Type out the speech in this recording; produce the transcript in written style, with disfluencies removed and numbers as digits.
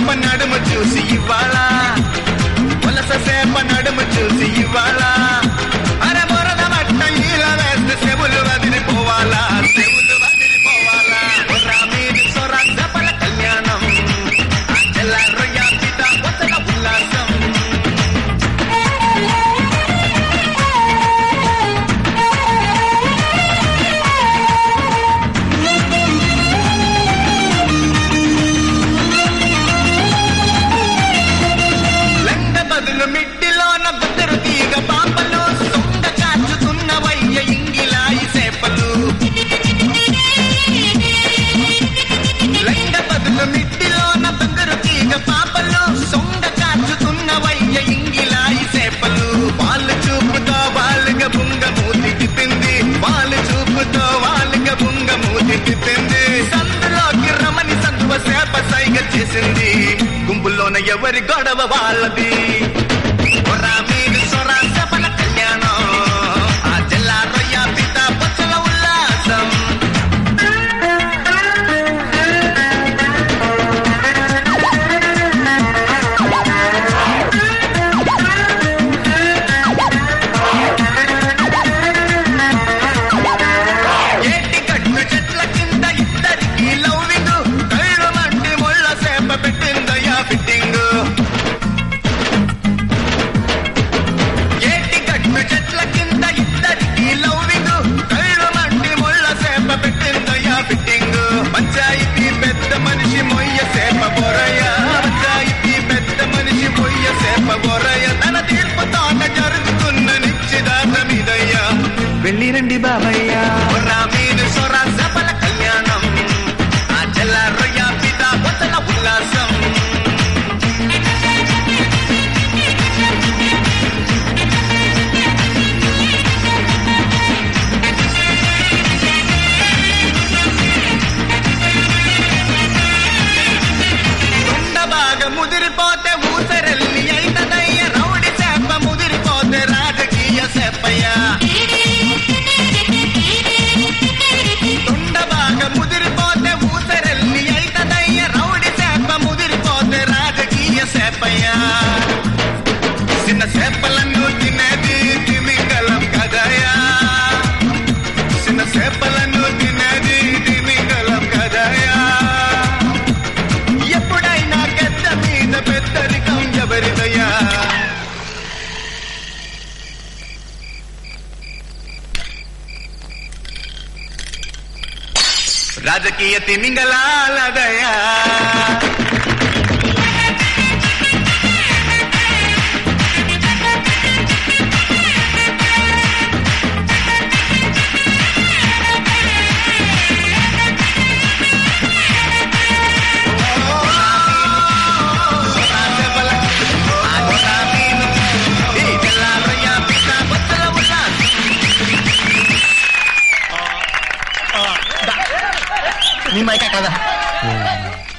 సేప నడుము చూసి ఇవ్వాల వలస సేప నడుము చూసి ఇవ్వాల అరే బొరద మట్ట ఈల వేస్తే చెవులు వదిలిపోవాలా చెవులు వదిలిపోవాలా రామీది సొర జపల కళ్యాణం చెల్ల రొయ్య పిత వసల ఉల్లాసం మిట్టిలోన బుద్ధరు తీగ పాపలు సొంగ కాచుతున్నవయ్య ఇంగిలాయి సేపలు లంగ బదులు మిట్టిలోన బుద్ధరు తీగ పాపలు సొంగ కాచుతున్నవయ్య ఇంగిలాయి సేపలు వాళ్ళు చూపుతో వాళ్ళుగా బుంగ మూతి తిప్పింది వాళ్ళు చూపుతో వాళ్ళుగా బుంగ మూతి తిప్పింది సందులోకి రమణి సందువ సేప సైగ చేసింది గుంపుల్లోన ఎవరి గొడవ వాళ్ళది రామీది సొర జపల కళ్యాణం ఆ జిల్లా రొయ్య పిత బొచ్చల ఉల్లాసం ఏటి గట్టు చెట్ల కింద ఇద్దరికి లవ్వింగ్ కళ్ళు మంటి ముళ్ళ సేప పెట్టిందయ్యా ఫిట్టింగ్ చెట్ల కింద ఇద్దరికి లవ్వింగ్ కళ్ళు మంటి ముళ్ళ సేప పెట్టిందయ్యా ఫిట్టింగ్ పంచాయితీ పెద్ద మనిషి మొయ్య సేప బొరయ్య పంచాయితీ పెద్ద మనిషి మొయ్య సేప బొరయ్య తన తీర్పుతోట జరుగుతున్న నిశ్చితార్థమిదయ్యా వెళ్ళిరండి బాబయ్య రామీది సొర జపల కళ్యాణం ఆ చెల్ల రొయ్య పిత వసల ఉల్లాసం ముదిరిపోతే ఊసరెల్లి అయితదయ్య రౌడి సేప ముదిరిపోతే రాజకీయ సేపయ్య తొండ బాగా ముదిరిపోతే ఊసరెల్లి అయితదయ్య రౌడి సేప ముదిరిపోతే రాజకీయ సేపయ్య చిన్న సేపలను తినేది తిమింగలం కదయా చిన్న సేపలను తినేది తిమింగలం కదయా ఎప్పుడైనా గద్ద మీద పెద్దరికం ఎవరిదయ్యా రాజకీయ తిమింగలాలదయా